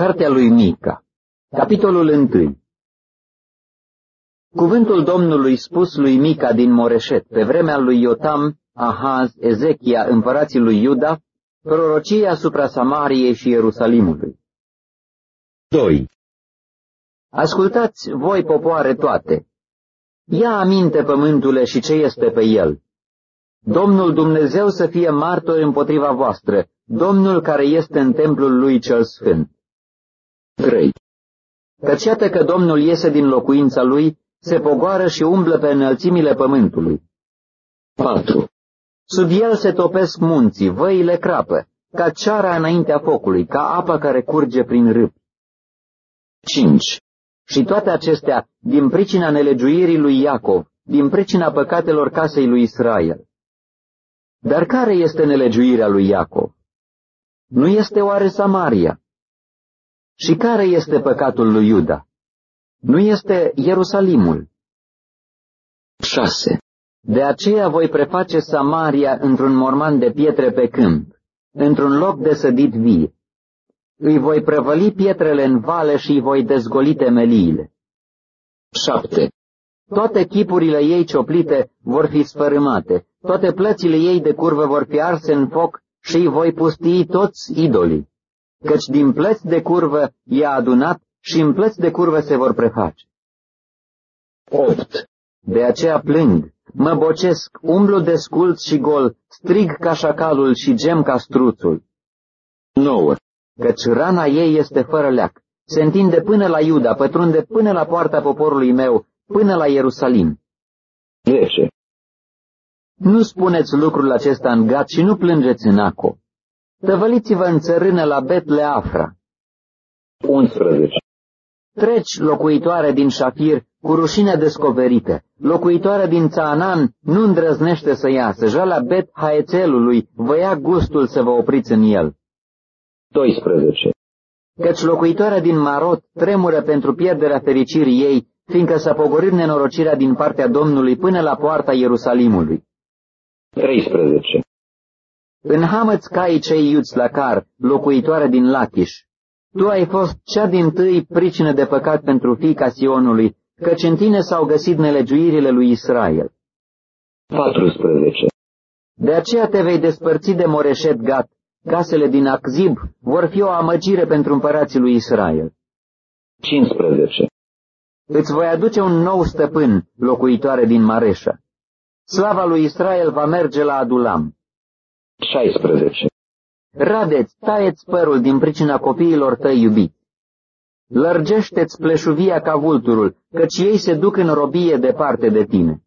Cartea lui Mica, capitolul 1. Cuvântul Domnului spus lui Mica din Moreșet, pe vremea lui Iotam, Ahaz, Ezechia, împărații lui Iuda, prorocie asupra Samariei și Ierusalimului. 2. Ascultați, voi popoare toate! Ia aminte, pământule, și ce este pe el. Domnul Dumnezeu să fie martor împotriva voastră, Domnul care este în templul lui cel sfânt. 3. Căci iată că Domnul iese din locuința lui, se pogoară și umblă pe înălțimile pământului. 4. Sub el se topesc munții, văile crapă, ca ceara înaintea focului, ca apa care curge prin râpi. 5. Și toate acestea din pricina nelegiuirii lui Iacov, din pricina păcatelor casei lui Israel. Dar care este nelegiuirea lui Iacov? Nu este oare Samaria? Și care este păcatul lui Iuda? Nu este Ierusalimul? 6. De aceea voi preface Samaria într-un morman de pietre pe câmp, într-un loc de sădit vie. Îi voi prăvăli pietrele în vale și îi voi dezgoli temeliile. 7. Toate chipurile ei cioplite vor fi sfărâmate, toate plățile ei de curvă vor fi arse în foc și îi voi pustii toți idolii, căci din plăți de curvă i-a adunat și în plăți de curvă se vor preface. 8. De aceea plâng, mă bocesc, umblu desculț și gol, strig ca șacalul și gem ca struțul. 9. Căci rana ei este fără leac, se întinde până la Iuda, pătrunde până la poarta poporului meu, până la Ierusalim. 10. Nu spuneți lucrul acesta în Gat și nu plângeți în Aco. Tăvăliți-vă în țărână la Bet-Leafra. 11. Treci, locuitoare din Șafir, cu rușine descoperite. Locuitoarea din Țaanan nu îndrăznește să iasă. Jala Bet-Haețelului vă ia gustul să vă opriți în el. 12. Căci locuitoarea din Marot tremură pentru pierderea fericirii ei, fiindcă s-a pogorât nenorocirea din partea Domnului până la poarta Ierusalimului. 13. Înhamă-ți caii cei iuți la Car, locuitoare din Lachiș. Tu ai fost cea dintâi pricină de păcat pentru fiica Sionului, căci în tine s-au găsit nelegiuirile lui Israel. 14. De aceea te vei despărți de Moreșet Gat, casele din Aczib vor fi o amăgire pentru împărații lui Israel. 15. Îți voi aduce un nou stăpân, locuitoare din Mareșa. Slava lui Israel va merge la Adulam. 16. Radeți, taieți părul din pricina copiilor tăi iubiți. Lărgește-ți pleșuvia ca vulturul, căci ei se duc în robie departe de tine.